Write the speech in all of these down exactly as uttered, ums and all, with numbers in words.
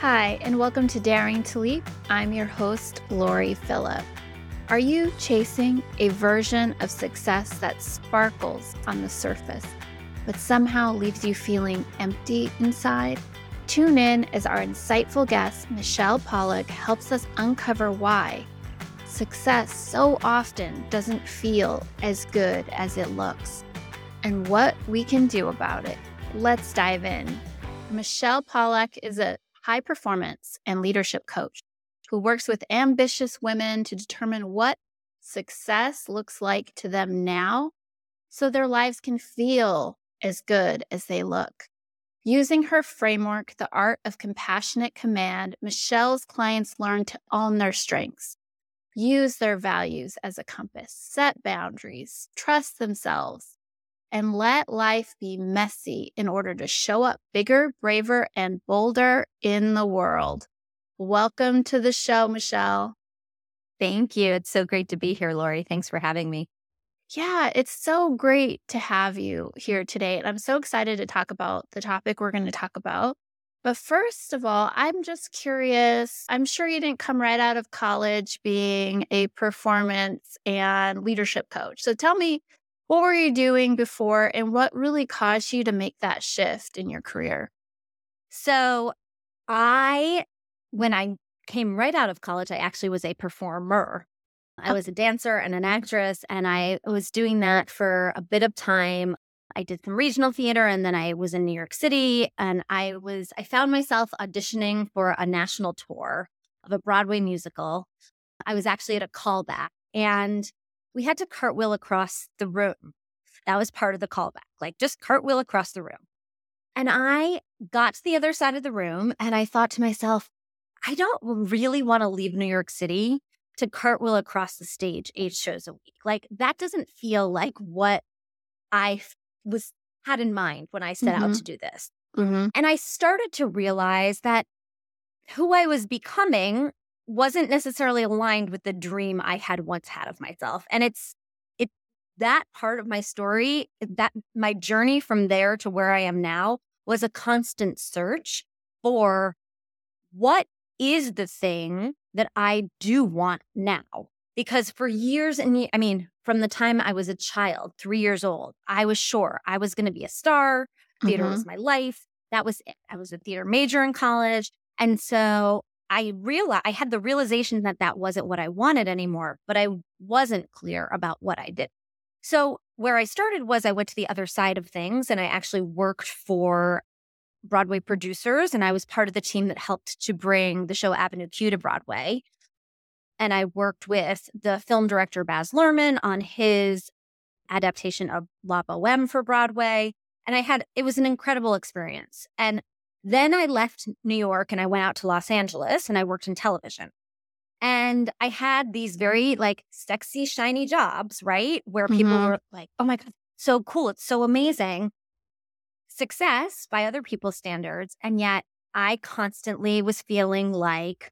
Hi, and welcome to Daring to Leap. I'm your host, Lori Phillip. Are you chasing a version of success that sparkles on the surface, but somehow leaves you feeling empty inside? Tune in as our insightful guest, Michelle Pollack, helps us uncover why success so often doesn't feel as good as it looks, and what we can do about it. Let's dive in. Michelle Pollack is a high performance and leadership coach who works with ambitious women to determine what success looks like to them now so their lives can feel as good as they look. Using her framework, The Art of Compassionate Command, Michelle's clients learn to own their strengths, use their values as a compass, set boundaries, trust themselves, and let life be messy in order to show up bigger, braver, and bolder in the world. Welcome to the show, Michelle. Thank you. It's so great to be here, Lori. Thanks for having me. Yeah, it's so great to have you here today. And I'm so excited to talk about the topic we're going to talk about. But first of all, I'm just curious. I'm sure you didn't come right out of college being a performance and leadership coach. So tell me, what were you doing before and what really caused you to make that shift in your career? So I, when I came right out of college, I actually was a performer. I was a dancer and an actress, and I was doing that for a bit of time. I did some regional theater, and then I was in New York City, and I was, I found myself auditioning for a national tour of a Broadway musical. I was actually at a callback, and we had to cartwheel across the room. That was part of the callback, like just cartwheel across the room. And I got to the other side of the room, and I thought to myself, I don't really want to leave New York City to cartwheel across the stage eight shows a week. Like, that doesn't feel like what I was had in mind when I set mm-hmm. out to do this. Mm-hmm. And I started to realize that who I was becoming wasn't necessarily aligned with the dream I had once had of myself. And it's it that part of my story, that my journey from there to where I am now was a constant search for what is the thing that I do want now. Because for years and ye- I mean, from the time I was a child, three years old, I was sure I was going to be a star. Theater Mm-hmm. was my life. That was it. I was a theater major in college. And so I realized, I had the realization that that wasn't what I wanted anymore, but I wasn't clear about what I did. So where I started was I went to the other side of things, and I actually worked for Broadway producers, and I was part of the team that helped to bring the show Avenue Q to Broadway. And I worked with the film director Baz Luhrmann on his adaptation of La Boheme for Broadway. And I had, it was an incredible experience. And then I left New York and I went out to Los Angeles and I worked in television. And I had these very like sexy, shiny jobs, right? Where people Mm-hmm. were like, oh my God, so cool. It's so amazing. Success by other people's standards. And yet I constantly was feeling like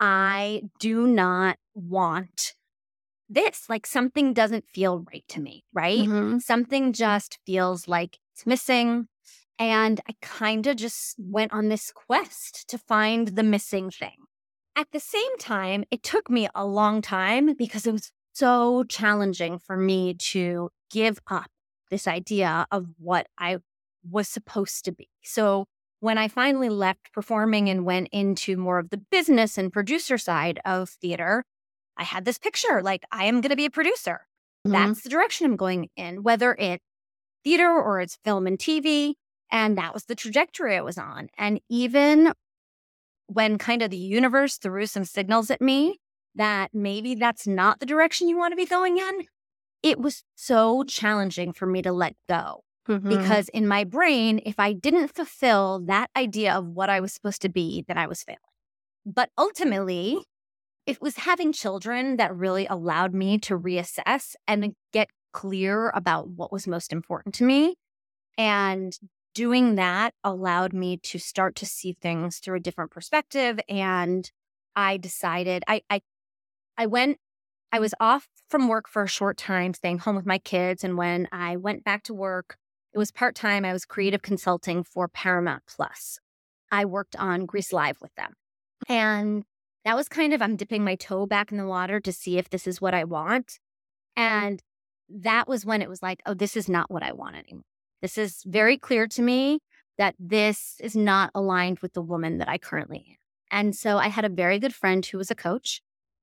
I do not want this. Like, something doesn't feel right to me, right? Mm-hmm. Something just feels like it's missing. And I kind of just went on this quest to find the missing thing. At the same time, it took me a long time because it was so challenging for me to give up this idea of what I was supposed to be. So when I finally left performing and went into more of the business and producer side of theater, I had this picture, like, I am going to be a producer. Mm-hmm. That's the direction I'm going in, whether it's theater or it's film and T V. And that was the trajectory I was on. And even when kind of the universe threw some signals at me that maybe that's not the direction you want to be going in, it was so challenging for me to let go. Mm-hmm. Because in my brain, if I didn't fulfill that idea of what I was supposed to be, then I was failing. But ultimately, it was having children that really allowed me to reassess and get clear about what was most important to me. And doing that allowed me to start to see things through a different perspective. And I decided, I, I, I went, I was off from work for a short time, staying home with my kids. And when I went back to work, it was part-time. I was creative consulting for Paramount Plus. I worked on Grease Live with them. And that was kind of, I'm dipping my toe back in the water to see if this is what I want. And that was when it was like, oh, this is not what I want anymore. This is very clear to me that this is not aligned with the woman that I currently am. And so I had a very good friend who was a coach.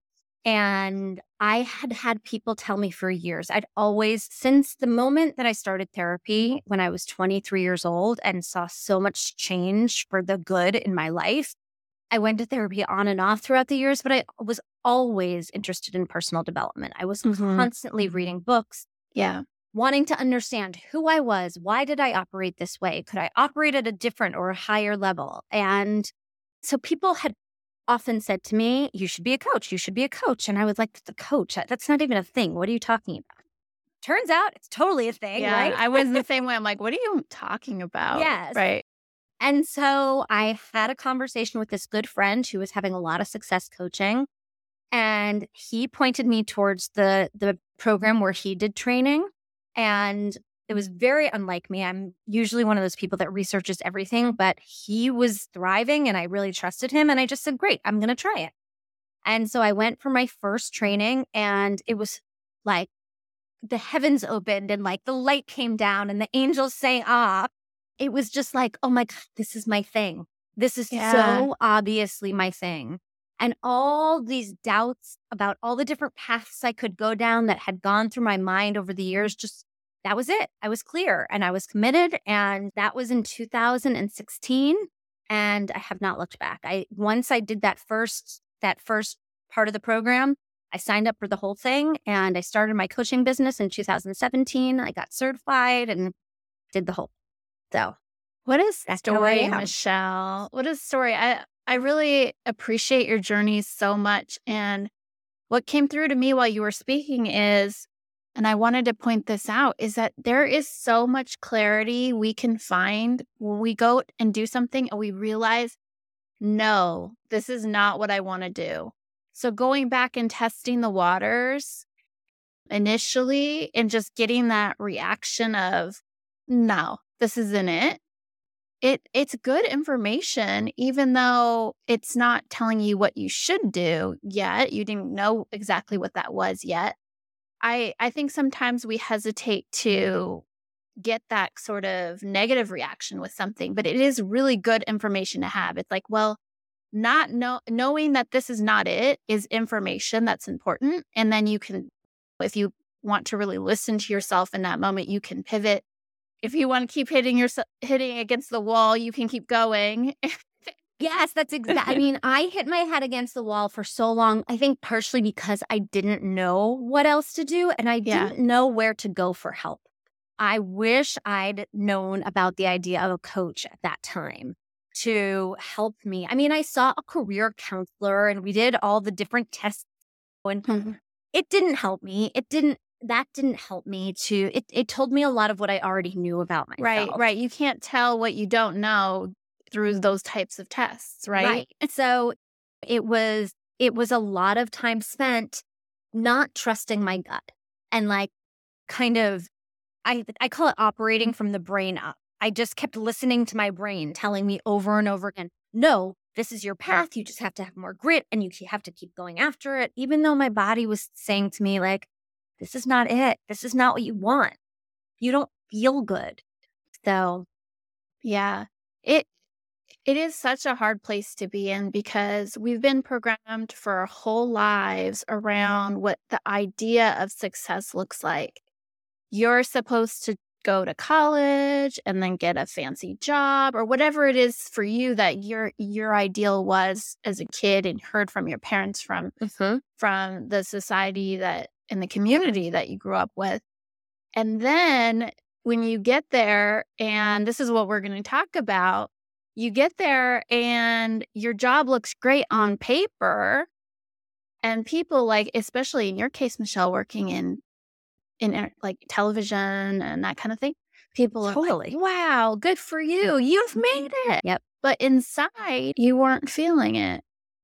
And I had had people tell me for years, I'd always, since the moment that I started therapy when I was twenty-three years old and saw so much change for the good in my life, I went to therapy on and off throughout the years, but I was always interested in personal development. I was Mhm. constantly reading books, Yeah. wanting to understand who I was. Why did I operate this way? Could I operate at a different or a higher level? And so people had often said to me, you should be a coach. You should be a coach. And I was like, the coach, that's not even a thing. What are you talking about? Turns out it's totally a thing, Yeah. right? I was the same way. I'm like, what are you talking about? Yes. Right. And so I had a conversation with this good friend who was having a lot of success coaching. And he pointed me towards the the program where he did training. And it was very unlike me. I'm usually one of those people that researches everything, but he was thriving and I really trusted him. And I just said, great, I'm going to try it. And so I went for my first training and it was like the heavens opened and like the light came down and the angels sang ah. It was just like, oh my God, this is my thing. This is Yeah. so obviously my thing. And all these doubts about all the different paths I could go down that had gone through my mind over the years, just that was it. I was clear and I was committed. And that was in two thousand sixteen. And I have not looked back. I once I did that first, that first part of the program, I signed up for the whole thing and I started my coaching business in two thousand seventeen. I got certified and did the whole. So What a that's how I story, am. Michelle. What a story. I, I really appreciate your journey so much. And what came through to me while you were speaking is, and I wanted to point this out, is that there is so much clarity we can find when we go and do something and we realize, no, this is not what I want to do. So going back and testing the waters initially and just getting that reaction of, no, this isn't it. It it's good information, even though it's not telling you what you should do yet. You didn't know exactly what that was yet. I I think sometimes we hesitate to get that sort of negative reaction with something, but it is really good information to have. It's like, well, not know, knowing that this is not it is information that's important. And then you can, if you want to really listen to yourself in that moment, you can pivot. If you want to keep hitting yourself, hitting against the wall, you can keep going. Yes, that's exactly. I mean, I hit my head against the wall for so long. I think partially because I didn't know what else to do and I Yeah. didn't know where to go for help. I wish I'd known about the idea of a coach at that time to help me. I mean, I saw a career counselor and we did all the different tests and Mhm. it didn't help me. It didn't, that didn't help me to, it, it told me a lot of what I already knew about myself. Right, right. You can't tell what you don't know through those types of tests, right? Right. So it was, it was a lot of time spent not trusting my gut and like kind of, I, I call it operating from the brain up. I just kept listening to my brain telling me over and over again, no, this is your path. You just have to have more grit and you have to keep going after it. Even though my body was saying to me like, this is not it. This is not what you want. You don't feel good. So Yeah. It it is such a hard place to be in because we've been programmed for our whole lives around what the idea of success looks like. You're supposed to go to college and then get a fancy job or whatever it is for you that your your ideal was as a kid and heard from your parents, from from the society that in the community that you grew up with. And then when you get there, and this is what we're going to talk about, you get there and your job looks great on paper. And people, like, especially in your case, Michelle, working in in uh, like television and that kind of thing, people are Totally. like, wow, good for you. You've made it. Yep. But inside, you weren't feeling it.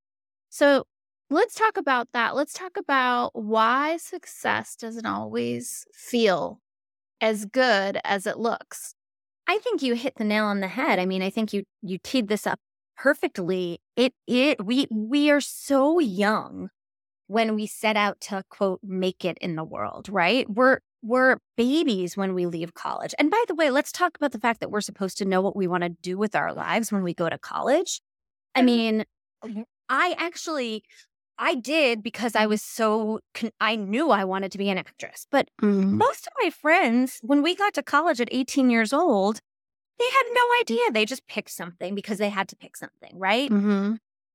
So let's talk about that. Let's talk about why success doesn't always feel as good as it looks. I think you hit the nail on the head. I mean, I think you you teed this up perfectly. It it we we are so young when we set out to, quote, make it in the world, right? We're we're babies when we leave college. And by the way, let's talk about the fact that we're supposed to know what we want to do with our lives when we go to college. I mean, I actually, I did because I was so, con- I knew I wanted to be an actress. But Mm. most of my friends, when we got to college at eighteen years old, they had no idea. They just picked something because they had to pick something, right? Mm-hmm.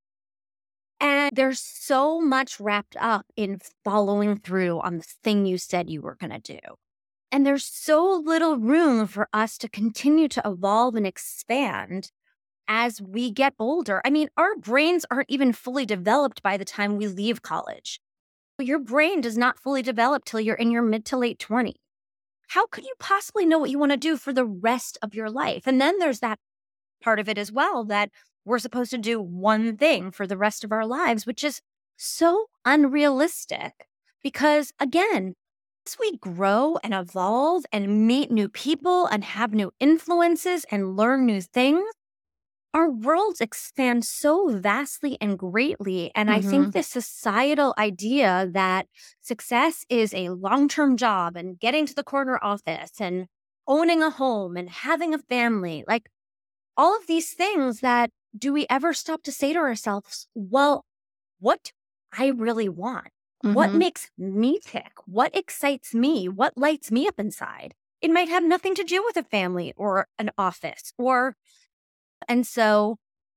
And there's so much wrapped up in following through on the thing you said you were going to do. And there's so little room for us to continue to evolve and expand as we get older. I mean, our brains aren't even fully developed by the time we leave college. Your brain does not fully develop till you're in your mid to late twenties. How could you possibly know what you want to do for the rest of your life? And then there's that part of it as well, that we're supposed to do one thing for the rest of our lives, which is so unrealistic. Because again, as we grow and evolve and meet new people and have new influences and learn new things, our worlds expand so vastly and greatly. And I Mm-hmm. think this societal idea that success is a long-term job and getting to the corner office and owning a home and having a family, like all of these things, that do we ever stop to say to ourselves, well, what do I really want? What Mm-hmm. makes me tick? What excites me? What lights me up inside? It might have nothing to do with a family or an office or, and so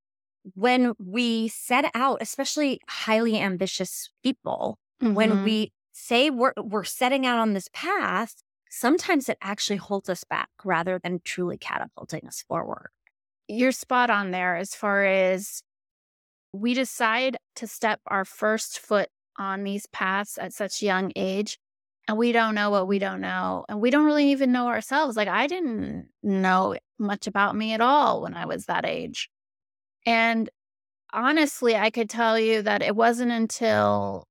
when we set out, especially highly ambitious people, when Mm-hmm. we say we're, we're setting out on this path, sometimes it actually holds us back rather than truly catapulting us forward. You're spot on there as far as we decide to step our first foot on these paths at such young age, and we don't know what we don't know, and we don't really even know ourselves. Like, I didn't know much about me at all when I was that age. And honestly, I could tell you that it wasn't until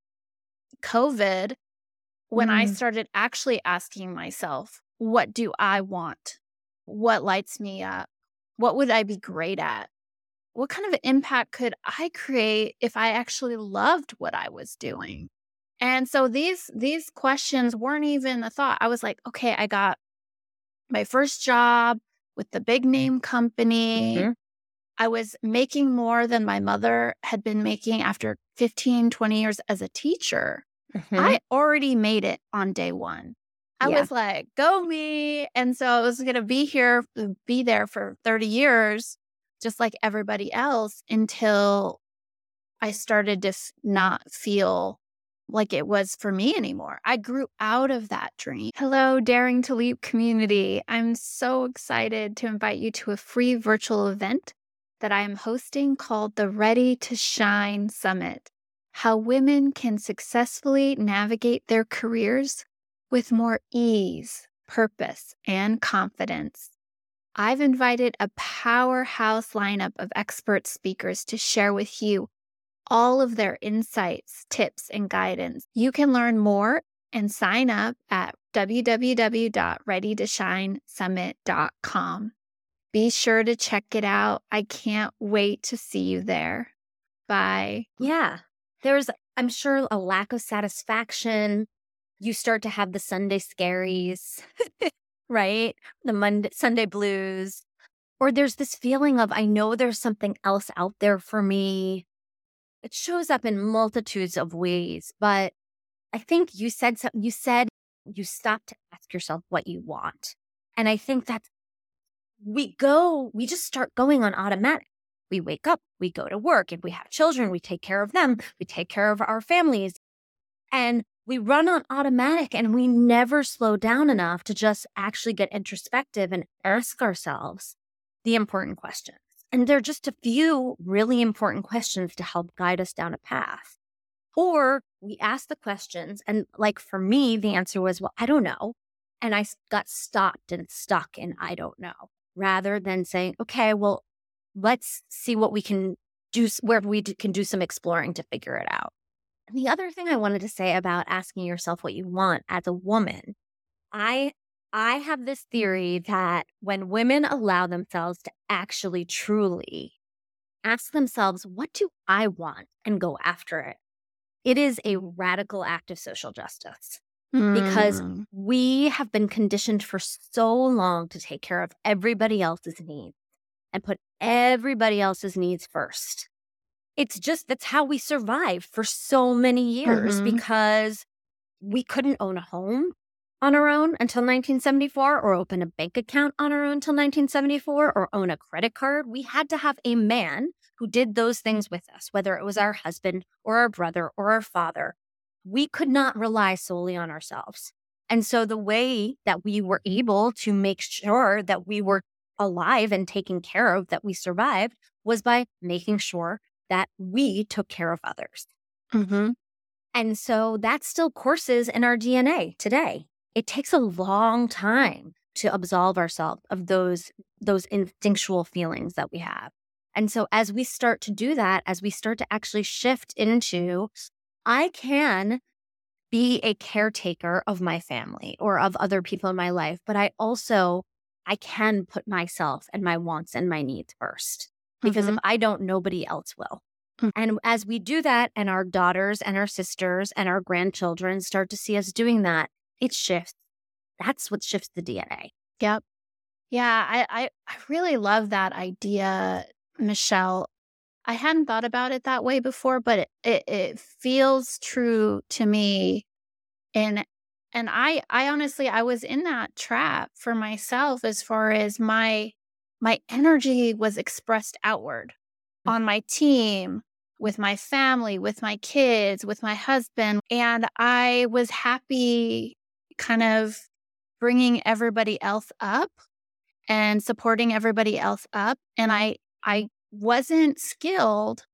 COVID when I Mm. started actually asking myself, what do I want? What lights me up? What would I be great at? What kind of impact could I create if I actually loved what I was doing? And so these these questions weren't even a thought. I was like, okay, I got my first job with the big name company. Mhm. I was making more than my mother had been making after fifteen, twenty years as a teacher. Mhm. I already made it on day one. I Yeah. was like, go me. And so I was going to be here, be there for thirty years, just like everybody else, until I started to f- not feel like it was for me anymore. I grew out of that dream. Hello, Daring to Leap community. I'm so excited to invite you to a free virtual event that I am hosting called the Ready to Shine Summit. How women can successfully navigate their careers with more ease, purpose, and confidence. I've invited a powerhouse lineup of expert speakers to share with you all of their insights, tips, and guidance. You can learn more and sign up at w w w dot ready to shine summit dot com. Be sure to check it out. I can't wait to see you there. Bye. Yeah. There's, I'm sure, a lack of satisfaction. You start to have the Sunday scaries, right? The Monday, Sunday blues. Or there's this feeling of, I know there's something else out there for me. It shows up in multitudes of ways. But I think you said something, you said you stop to ask yourself what you want. And I think that we go, we just start going on automatic. We wake up, we go to work. If we have children, we take care of them. We take care of our families. And we run on automatic, and we never slow down enough to just actually get introspective and ask ourselves the important questions. And there are just a few really important questions to help guide us down a path. Or we ask the questions, and like for me, the answer was, well, I don't know. And I got stopped and stuck in I don't know, rather than saying, okay, well, let's see what we can do, where we d- can do some exploring to figure it out. And the other thing I wanted to say about asking yourself what you want as a woman, I I have this theory that when women allow themselves to actually truly ask themselves, what do I want, and go after it. It is a radical act of social justice because Mm. we have been conditioned for so long to take care of everybody else's needs and put everybody else's needs first. It's just, that's how we survived for so many years Mhm. because we couldn't own a home on our own until nineteen seventy-four, or open a bank account on our own until nineteen seventy-four, or own a credit card. We had to have a man who did those things with us, whether it was our husband or our brother or our father. We could not rely solely on ourselves. And so the way that we were able to make sure that we were alive and taken care of, that we survived, was by making sure that we took care of others. Mhm. And so that still courses in our D N A today. It takes a long time to absolve ourselves of those, those instinctual feelings that we have. And so as we start to do that, as we start to actually shift into, I can be a caretaker of my family or of other people in my life, but I also, I can put myself and my wants and my needs first. Because if Mhm. I don't, nobody else will. Mm. And as we do that, and our daughters and our sisters and our grandchildren start to see us doing that, it shifts. That's what shifts the D N A. Yep. Yeah, I, I I really love that idea, Michelle. I hadn't thought about it that way before, but it, it, it feels true to me. And and I I honestly I was in that trap for myself as far as my my energy was expressed outward on my team, with my family, with my kids, with my husband, and I was happy kind of bringing everybody else up and supporting everybody else up, and I I wasn't skilled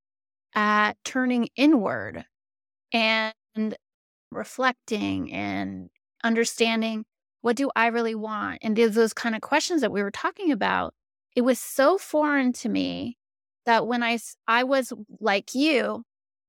at turning inward and reflecting and understanding, what do I really want? And there's those kind of questions that we were talking about. It was so foreign to me that when I s- I was like you,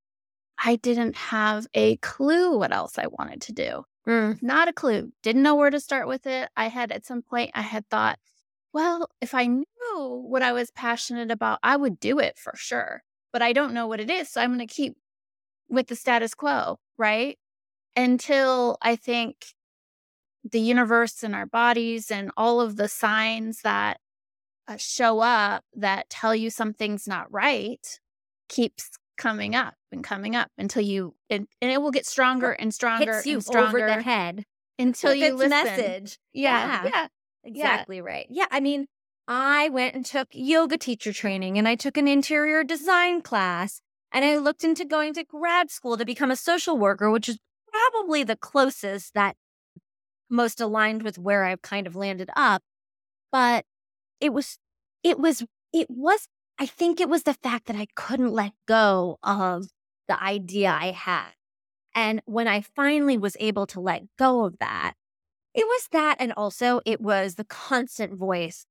I didn't have a clue what else I wanted to do. Mm. Not a clue. Didn't know where to start with it. I had at some point I had thought, well, if I knew what I was passionate about, I would do it for sure. But I don't know what it is, so I'm going to keep with the status quo, right? Until I think the universe and our bodies and all of the signs that uh, show up that tell you something's not right keeps coming up and coming up until you and, and it will get stronger and stronger Hits you and over the stronger head until with you its listen. message. Yeah, Yeah. yeah, yeah. Exactly right. Yeah, I mean, I went and took yoga teacher training, and I took an interior design class, and I looked into going to grad school to become a social worker, which is probably the closest that most aligned with where I've kind of landed up. But it was, it was, it was, I think it was the fact that I couldn't let go of the idea I had. And when I finally was able to let go of that, it was that, and also it was the constant voice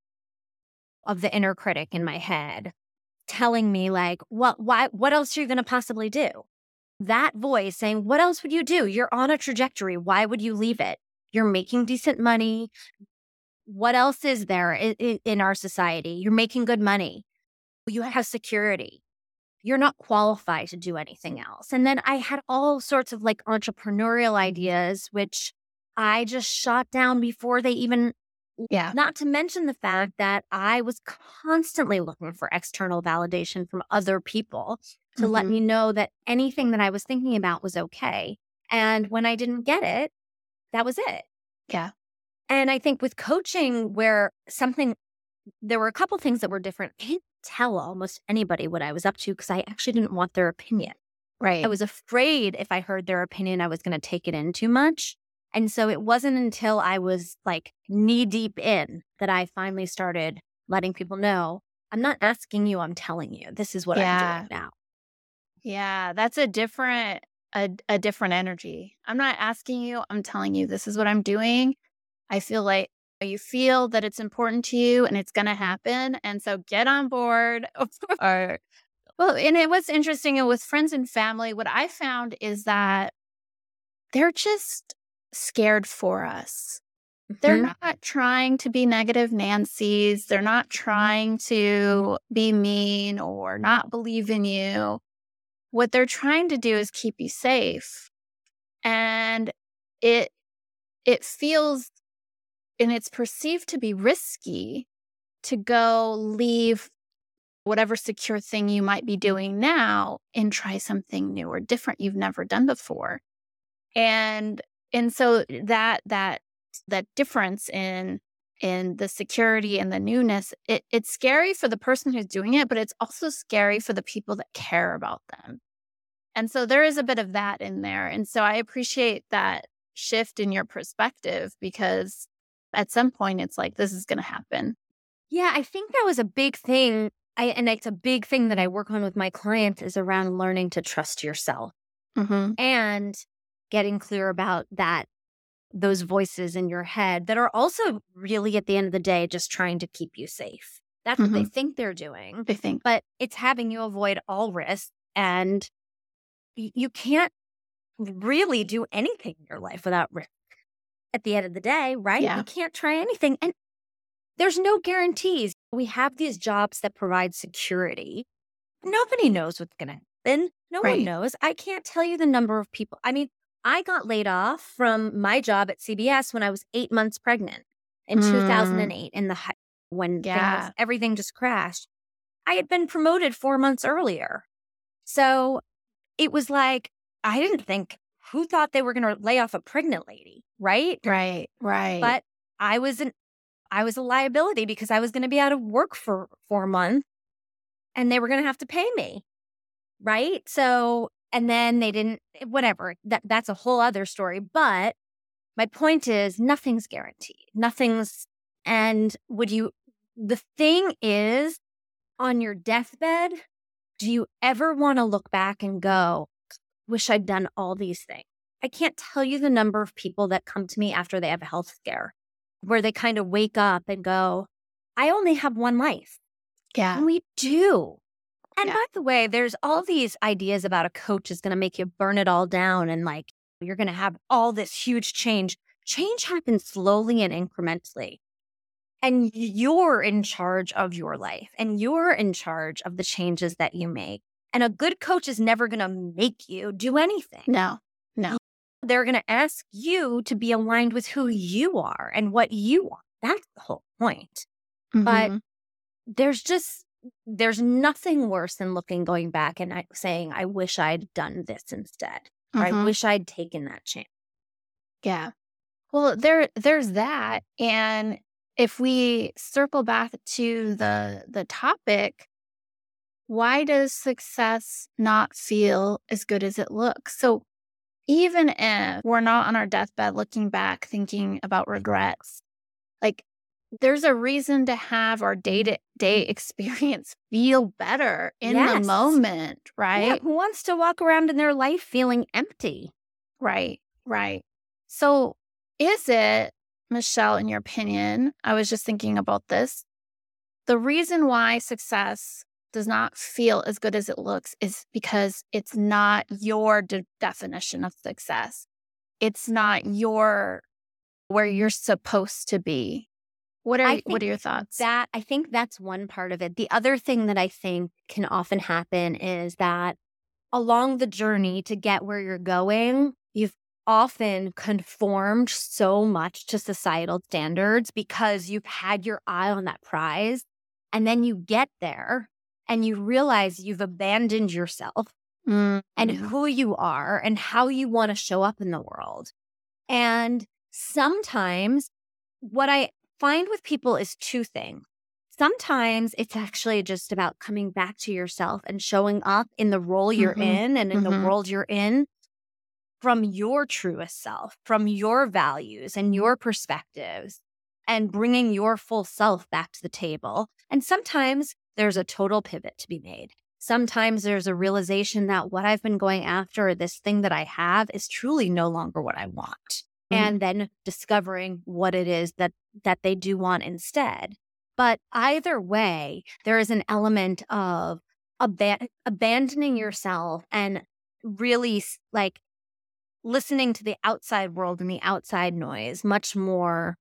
of the inner critic in my head telling me, like, what, why, what else are you going to possibly do? That voice saying, what else would you do? You're on a trajectory. Why would you leave it? You're making decent money. What else is there in, in our society? You're making good money. You have security. You're not qualified to do anything else. And then I had all sorts of like entrepreneurial ideas, which I just shot down before they even, Yeah. not to mention the fact that I was constantly looking for external validation from other people to let Mhm. me know that anything that I was thinking about was okay. And when I didn't get it, that was it. Yeah. And I think with coaching, where something, there were a couple things that were different. I didn't tell almost anybody what I was up to because I actually didn't want their opinion. Right. I was afraid if I heard their opinion, I was going to take it in too much. And so it wasn't until I was like knee deep in that I finally started letting people know, I'm not asking you, I'm telling you, this is what I'm Yeah. doing now. Yeah, that's a different a a different energy. I'm not asking you, I'm telling you this is what I'm doing. I feel like you feel that it's important to you and it's going to happen, and so get on board. Or well, and it was interesting, and with friends and family, what I found is that they're just scared for us. they're Mhm. not trying to be negative Nancy's. They're not trying to be mean or not believe in you. What they're trying to do is keep you safe. And it it feels and it's perceived to be risky to go leave whatever secure thing you might be doing now and try something new or different you've never done before. And and so that that that difference in in the security and the newness, it, it's scary for the person who's doing it, but it's also scary for the people that care about them. And so there is a bit of that in there. And so I appreciate that shift in your perspective because at some point it's like, this is going to happen. Yeah, I think that was a big thing. I, and it's a big thing that I work on with my clients is around learning to trust yourself Mm-hmm. and getting clear about that, those voices in your head that are also really at the end of the day, just trying to keep you safe. That's what they Mm-hmm. think they're doing, I think. but it's having you avoid all risk. And y- you can't really do anything in your life without risk at the end of the day, right? Yeah. You can't try anything. And there's no guarantees. We have these jobs that provide security. Nobody knows what's going to happen. No one Right. knows. I can't tell you the number of people. I mean, I got laid off from my job at C B S when I was eight months pregnant in Mm, two thousand eight in the hi- when yeah. things, everything just crashed. I had been promoted four months earlier. So it was like, I didn't think, who thought they were going to lay off a pregnant lady, right? Right. Right. But I was an I was a liability because I was going to be out of work for four months and they were going to have to pay me. Right. So, and then they didn't, whatever. That That's a whole other story. But my point is, nothing's guaranteed. Nothing's, and would you, the thing is, on your deathbed, do you ever want to look back and go, wish I'd done all these things? I can't tell you the number of people that come to me after they have a health scare where they kind of wake up and go, I only have one life. Yeah. And we do. And Yeah. by the way, there's all these ideas about a coach is going to make you burn it all down and like you're going to have all this huge change. Change happens slowly and incrementally. And you're in charge of your life and you're in charge of the changes that you make. And a good coach is never going to make you do anything. No. No. They're going to ask you to be aligned with who you are and what you want. That's the whole point. But Mhm. there's just, there's nothing worse than looking, going back and I, saying, I wish I'd done this instead. Or I Mhm. wish I'd taken that chance. Yeah. Well, there there's that. And if we circle back to the the topic, why does success not feel as good as it looks? So even if we're not on our deathbed looking back thinking about regrets, like there's a reason to have our day-to-day experience feel better in the Yes. moment, Yeah, right? who wants to walk around in their life feeling empty? Right, right. So is it, Michelle, in your opinion, I was just thinking about this, the reason why success does not feel as good as it looks is because it's not your de- definition of success. It's not your where you're supposed to be. What are I what think are your thoughts? that I think that's one part of it. The other thing that I think can often happen is that along the journey to get where you're going, you've often conformed so much to societal standards because you've had your eye on that prize. And then you get there and you realize you've abandoned yourself Mm, and mhm. who you are and how you want to show up in the world. And sometimes what I find with people is two things. Sometimes it's actually just about coming back to yourself and showing up in the role you're Mhm, in and in the mhm. world you're in from your truest self, from your values and your perspectives, and bringing your full self back to the table. And sometimes there's a total pivot to be made. Sometimes there's a realization that what I've been going after, this thing that I have, is truly no longer what I want. Mhm. And then discovering what it is that that they do want instead. But either way, there is an element of aban- abandoning yourself and really s- like listening to the outside world and the outside noise much more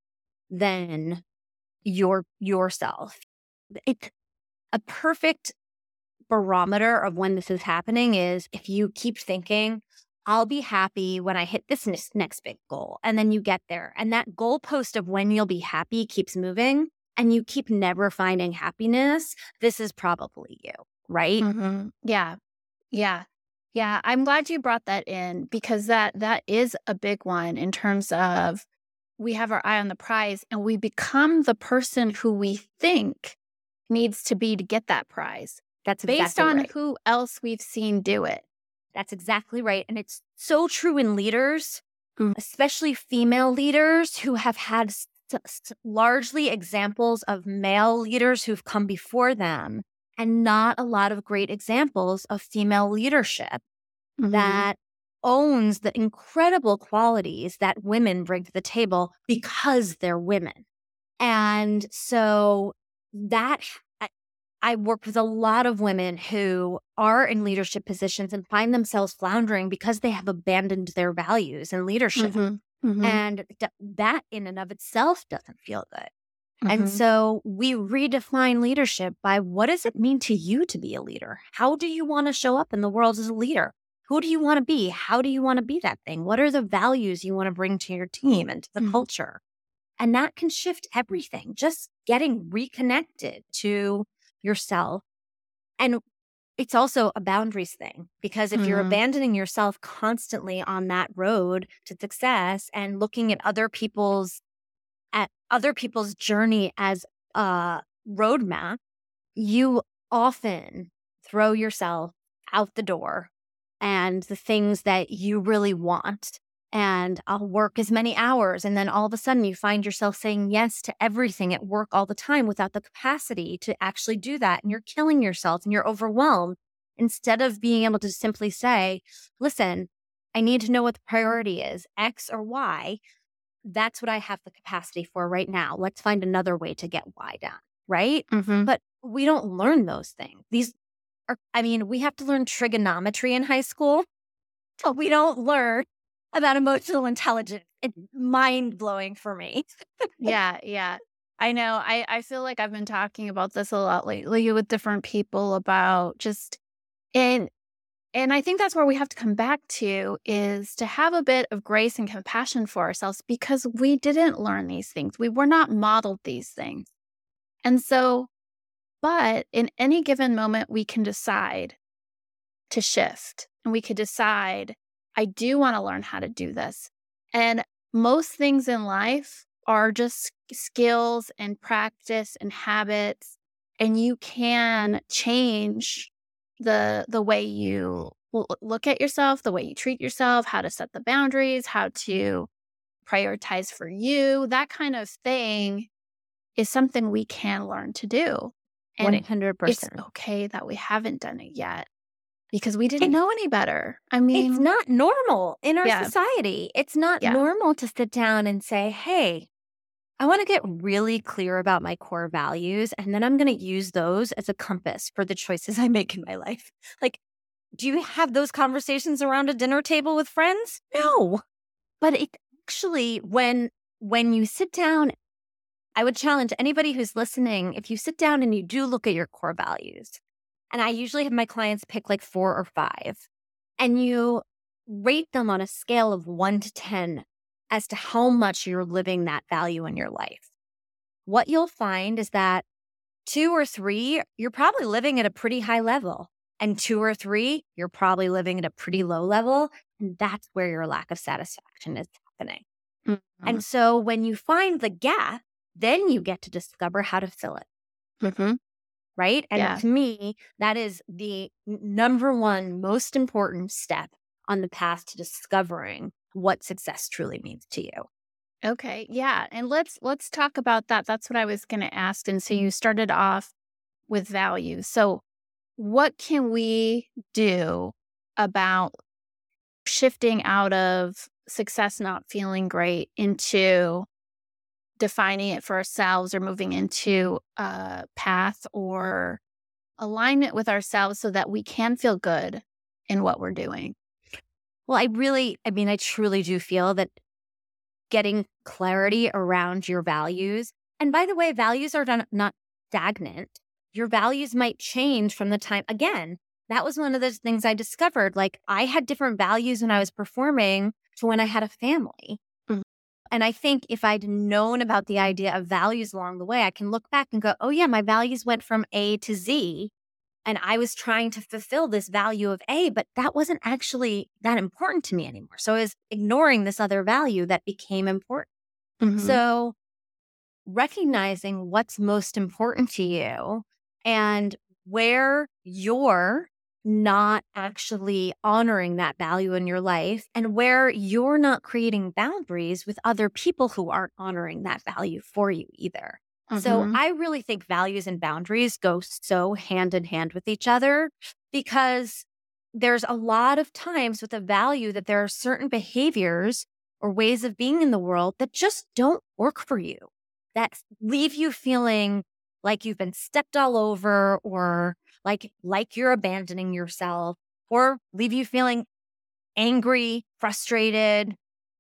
than your yourself. It's a perfect barometer of when this is happening is if you keep thinking, I'll be happy when I hit this next next big goal. And then you get there. And that goalpost of when you'll be happy keeps moving and you keep never finding happiness. This is probably you, right? Mm-hmm. Yeah. Yeah. Yeah. I'm glad you brought that in because that that is a big one in terms of we have our eye on the prize and we become the person who we think needs to be to get that prize. That's based exactly on right. who else we've seen do it. That's exactly right. And it's so true in leaders, Mm. especially female leaders who have had s- s- largely examples of male leaders who've come before them, and not a lot of great examples of female leadership Mhm. that owns the incredible qualities that women bring to the table because they're women. And so that I, I work with a lot of women who are in leadership positions and find themselves floundering because they have abandoned their values and leadership. Mhm. Mhm. And th- that in and of itself doesn't feel good. And Mhm. so we redefine leadership by what does it mean to you to be a leader? How do you want to show up in the world as a leader? Who do you want to be? How do you want to be that thing? What are the values you want to bring to your team and to the Mhm. culture? And that can shift everything, just getting reconnected to yourself. And it's also a boundaries thing, because if you're Mhm. abandoning yourself constantly on that road to success and looking at other people's at other people's journey as a roadmap, you often throw yourself out the door and the things that you really want. And I'll work as many hours. And then all of a sudden you find yourself saying yes to everything at work all the time without the capacity to actually do that. And you're killing yourself and you're overwhelmed instead of being able to simply say, listen, I need to know what the priority is, X or Y. That's what I have the capacity for right now. Let's find another way to get Y done. Right. Mhm. But we don't learn those things. These are, I mean, we have to learn trigonometry in high school, but we don't learn about emotional intelligence. It's mind blowing for me. Yeah, yeah. I know. I, I feel like I've been talking about this a lot lately with different people about just and and I think that's where we have to come back to is to have a bit of grace and compassion for ourselves because we didn't learn these things. We were not modeled these things. And so, but in any given moment, we can decide to shift and we could decide, I do want to learn how to do this. And most things in life are just skills and practice and habits. And you can change the the way you l- look at yourself, the way you treat yourself, how to set the boundaries, how to prioritize for you. That kind of thing is something we can learn to do. And it's one hundred percent. okay that we haven't done it yet because we didn't It, know any better. I it's mean, not normal in our yeah, society. It's not yeah. normal to sit down and say, hey, I want to get really clear about my core values, and then I'm going to use those as a compass for the choices I make in my life. Like, do you have those conversations around a dinner table with friends? No. But it actually, when when you sit down, I would challenge anybody who's listening, if you sit down and you do look at your core values, and I usually have my clients pick like four or five, and you rate them on a scale of one to ten as to how much you're living that value in your life. What you'll find is that two or three, you're probably living at a pretty high level. And two or three, you're probably living at a pretty low level. And that's where your lack of satisfaction is happening. Mhm. And so when you find the gap, then you get to discover how to fill it. Mhm. Right. And Yeah. to me, that is the n- number one most important step on the path to discovering what success truly means to you. Okay. Yeah. And let's let's talk about that. That's what I was going to ask. And so you started off with values. So what can we do about shifting out of success not feeling great into defining it for ourselves or moving into a path or alignment with ourselves so that we can feel good in what we're doing? Well, I really, I mean, I truly do feel that getting clarity around your values. And by the way, values are not, not stagnant. Your values might change from the time, again, that was one of those things I discovered. Like I had different values when I was performing to when I had a family. Mhm. And I think if I'd known about the idea of values along the way, I can look back and go, oh yeah, my values went from A to Z. And I was trying to fulfill this value of A, but that wasn't actually that important to me anymore. So I was ignoring this other value that became important. Mhm. So recognizing what's most important to you and where you're not actually honoring that value in your life and where you're not creating boundaries with other people who aren't honoring that value for you either. So Mhm. I really think values and boundaries go so hand in hand with each other because there's a lot of times with a value that there are certain behaviors or ways of being in the world that just don't work for you, that leave you feeling like you've been stepped all over or like like you're abandoning yourself or leave you feeling angry, frustrated,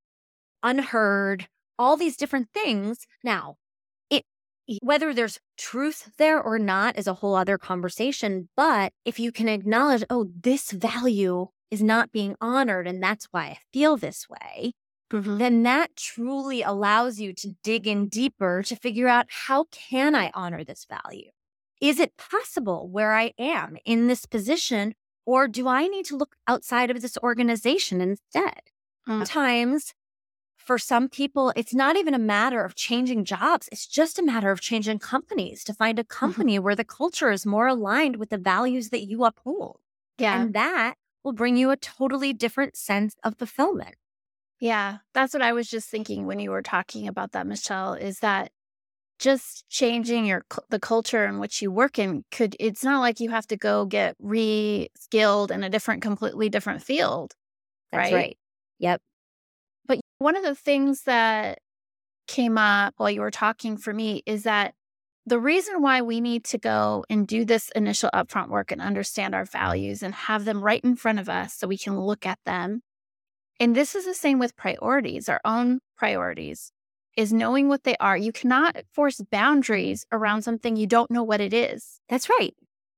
unheard, all these different things. Now, it whether there's truth there or not is a whole other conversation, but if you can acknowledge, oh, this value is not being honored and that's why I feel this way, Mhm. then that truly allows you to dig in deeper to figure out how can I honor this value? Is it possible where I am in this position, or do I need to look outside of this organization instead? Mm. Sometimes for some people, it's not even a matter of changing jobs. It's just a matter of changing companies to find a Mhm. company where the culture is more aligned with the values that you uphold. Yeah. And that will bring you a totally different sense of fulfillment. Yeah. That's what I was just thinking when you were talking about that, Michelle, is that just changing your cu- the culture in which you work in could it's not like you have to go get re-skilled in a different completely different field, That's right? right. Yep. But one of the things that came up while you were talking for me is that the reason why we need to go and do this initial upfront work and understand our values and have them right in front of us so we can look at them. And this is the same with priorities, our own priorities, is knowing what they are. You cannot force boundaries around something you don't know what it is. That's right.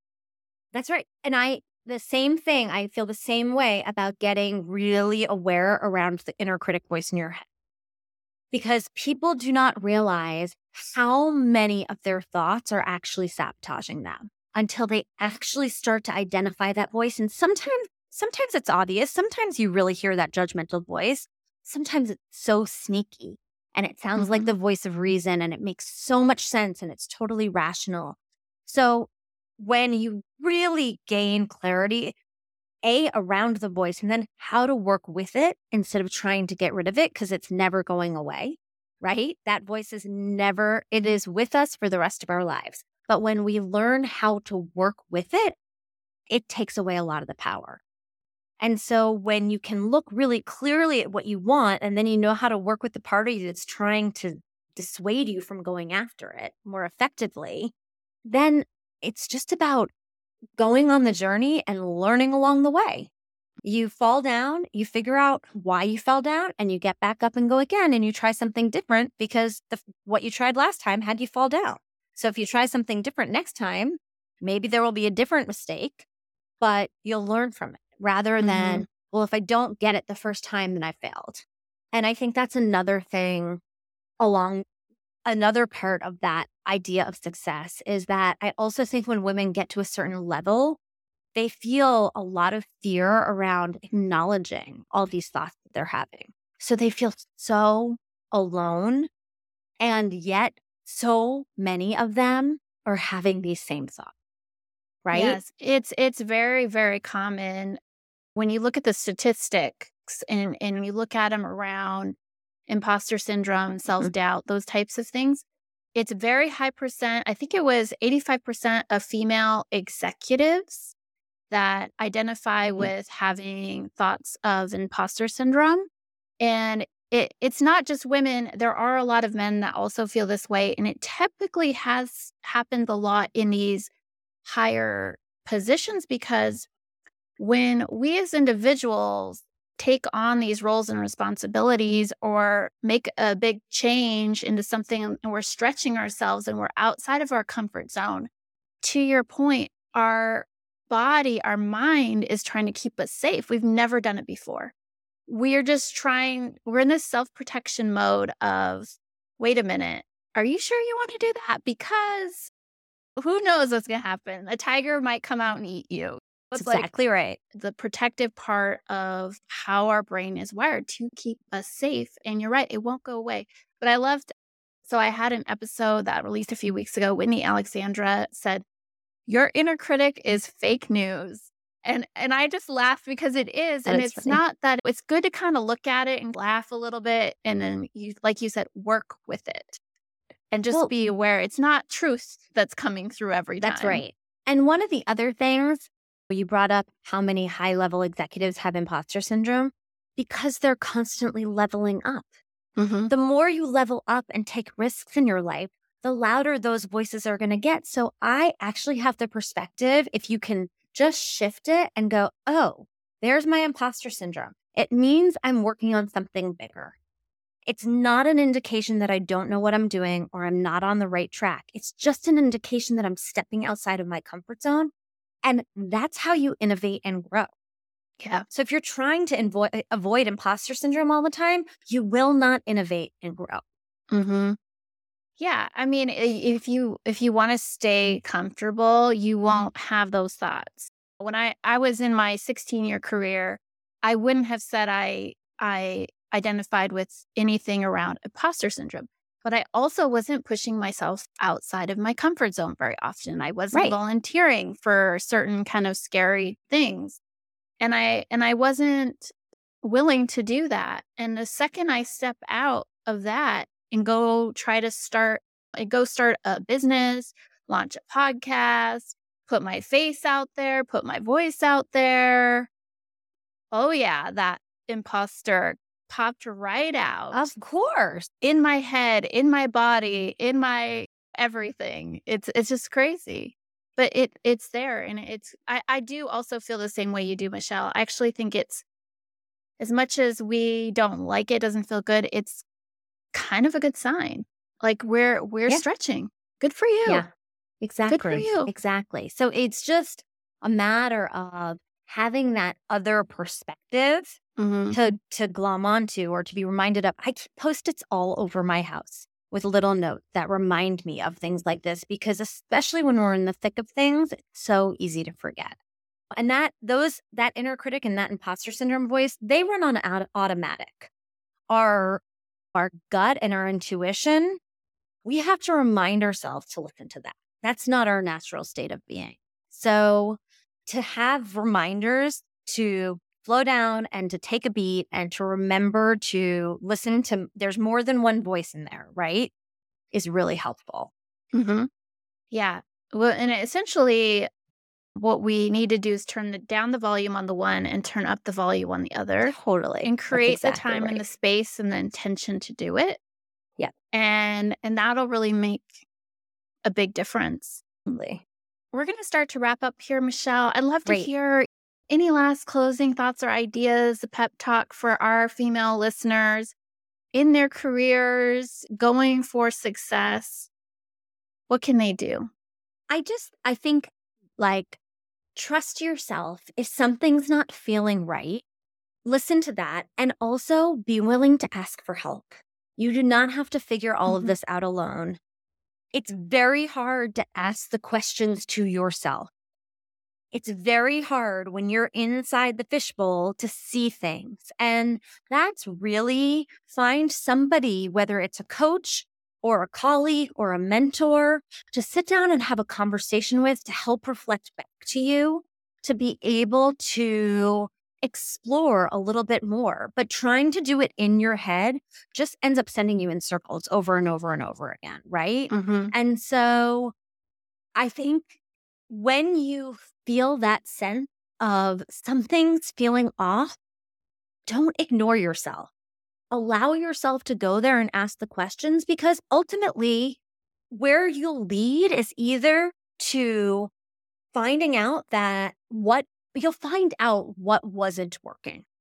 That's right. And I, the same thing, I feel the same way about getting really aware around the inner critic voice in your head. Because people do not realize how many of their thoughts are actually sabotaging them until they actually start to identify that voice. And sometimes, sometimes it's obvious. Sometimes you really hear that judgmental voice. Sometimes it's so sneaky and it sounds like Mhm. the voice of reason and it makes so much sense and it's totally rational. So when you really gain clarity, A, around the voice, and then how to work with it instead of trying to get rid of it because it's never going away, right? That voice is never, it is with us for the rest of our lives. But when we learn how to work with it, it takes away a lot of the power. And so when you can look really clearly at what you want, and then you know how to work with the party that's trying to dissuade you from going after it more effectively, then it's just about going on the journey and learning along the way. You fall down, you figure out why you fell down, and you get back up and go again, and you try something different because the, what you tried last time had you fall down. So if you try something different next time, maybe there will be a different mistake, but you'll learn from it rather than, Mhm. well, if I don't get it the first time, then I failed. And I think that's another thing along another part of that idea of success is that I also think when women get to a certain level, they feel a lot of fear around acknowledging all these thoughts that they're having. So they feel so alone. And yet, so many of them are having these same thoughts, right? Yes, it's it's very, very common when you look at the statistics and and you look at them around imposter syndrome, Mhm. self-doubt, those types of things. It's very high percent. I think it was eighty-five percent of female executives that identify Mhm. with having thoughts of imposter syndrome. And it, it's not just women. There are a lot of men that also feel this way. And it typically has happened a lot in these higher positions because when we as individuals take on these roles and responsibilities or make a big change into something and we're stretching ourselves and we're outside of our comfort zone, to your point, our body, our mind is trying to keep us safe. We've never done it before. We're just trying, we're in this self-protection mode of, wait a minute, are you sure you want to do that? Because who knows what's going to happen? A tiger might come out and eat you. That's It's like exactly right. the protective part of how our brain is wired to keep us safe. And you're right, it won't go away. But I loved, so I had an episode that released a few weeks ago. Whitney Alexandra said, your inner critic is fake news. And and I just laughed because it is. That And is it's funny. not that, it's good to kind of look at it and laugh a little bit. And then, you, like you said, work with it and just Well, be aware it's not truth that's coming through every time. That's right. And one of the other things, you brought up how many high-level executives have imposter syndrome because they're constantly leveling up. Mm-hmm. The more you level up and take risks in your life, the louder those voices are going to get. So I actually have the perspective, if you can just shift it and go, oh, there's my imposter syndrome. It means I'm working on something bigger. It's not an indication that I don't know what I'm doing or I'm not on the right track. It's just an indication that I'm stepping outside of my comfort zone. And that's how you innovate and grow. Yeah. So if you're trying to avoid, avoid imposter syndrome all the time, you will not innovate and grow. Mm-hmm. Yeah. I mean, i- if you if you want to stay comfortable, you won't have those thoughts. When I, I was in my sixteen-year career, I wouldn't have said I I identified with anything around imposter syndrome. But I also wasn't pushing myself outside of my comfort zone very often. I wasn't Right. volunteering for certain kind of scary things. And I and I wasn't willing to do that. And the second I step out of that and go try to start, I go start a business, launch a podcast, put my face out there, put my voice out there. Oh yeah, that imposter popped right out Of course. in my head, in my body, in my everything. It's it's just crazy. But it it's there and it's I, I do also feel the same way you do, Michelle. I actually think it's, as much as we don't like it, doesn't feel good, it's kind of a good sign. Like we're we're Yeah. stretching. Good for you. Yeah, exactly. you. Exactly. So it's just a matter of having that other perspective Mhm. to to glom onto or to be reminded of. I keep Post-its all over my house with little notes that remind me of things like this because especially when we're in the thick of things, it's so easy to forget. And that those that inner critic and that imposter syndrome voice, they run on auto- automatic. Our our gut and our intuition, we have to remind ourselves to listen to that. That's not our natural state of being. So to have reminders to slow down and to take a beat and to remember to listen to, there's more than one voice in there, right? Is really helpful. Mhm. Yeah. Well, and essentially what we need to do is turn the, down the volume on the one and turn up the volume on the other Totally. and That's create exactly the time right. and the space and the intention to do it. Yeah. And and that'll really make a big difference. Totally. We're going to start to wrap up here, Michelle. I'd love to Great. hear any last closing thoughts or ideas, a pep talk for our female listeners in their careers, going for success. What can they do? I just, I think like trust yourself. If something's not feeling right, listen to that and also be willing to ask for help. You do not have to figure all of Mhm. this out alone. It's very hard to ask the questions to yourself. It's very hard when you're inside the fishbowl to see things. And that's really find somebody, whether it's a coach or a colleague or a mentor, to sit down and have a conversation with to help reflect back to you, to be able to explore a little bit more. But trying to do it in your head just ends up sending you in circles over and over and over again, right? Mhm. And so I think when you feel that sense of something's feeling off, don't ignore yourself. Allow yourself to go there and ask the questions because ultimately, where you'll lead is either to finding out that what you'll find out what wasn't working.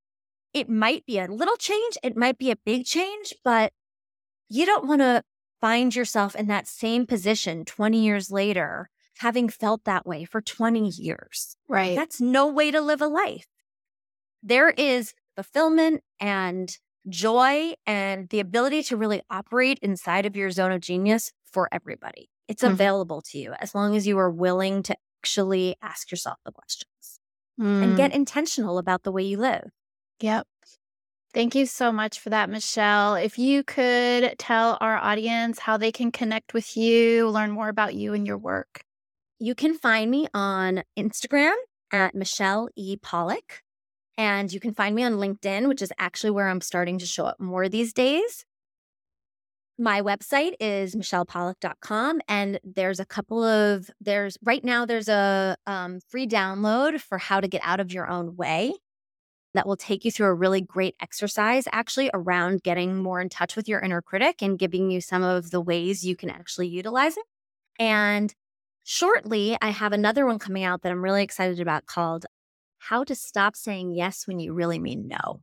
it might be a little change, it might be a big change, but you don't want to find yourself in that same position twenty years later, having felt that way for twenty years. Right. That's no way to live a life. There is fulfillment and joy and the ability to really operate inside of your zone of genius for everybody. It's Mhm. available to you as long as you are willing to actually ask yourself the questions Mm. and get intentional about the way you live. Yep. Thank you so much for that, Michelle. If you could tell our audience how they can connect with you, learn more about you and your work. You can find me on Instagram at Michelle E. Pollock. And you can find me on LinkedIn, which is actually where I'm starting to show up more these days. My website is michelle pollock dot com. And there's a couple of, there's right now, there's a um, free download for how to get out of your own way that will take you through a really great exercise actually around getting more in touch with your inner critic and giving you some of the ways you can actually utilize it. And shortly, I have another one coming out that I'm really excited about called How to Stop Saying Yes When You Really Mean No.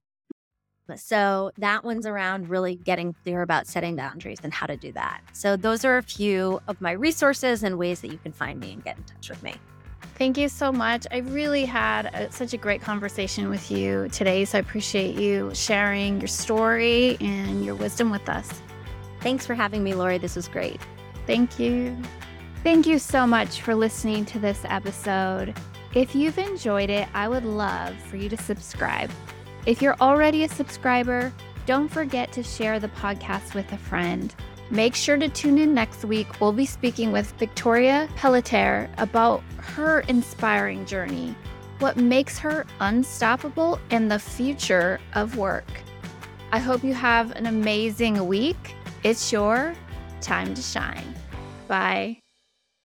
So that one's around really getting clear about setting boundaries and how to do that. So those are a few of my resources and ways that you can find me and get in touch with me. Thank you so much. I really had a, such a great conversation with you today, so I appreciate you sharing your story and your wisdom with us. Thanks for having me, Lori. This was great. Thank you. Thank you so much for listening to this episode. If you've enjoyed it, I would love for you to subscribe. If you're already a subscriber, don't forget to share the podcast with a friend. Make sure to tune in next week. We'll be speaking with Victoria Pelletier about her inspiring journey, what makes her unstoppable, and the future of work. I hope you have an amazing week. It's your time to shine. Bye.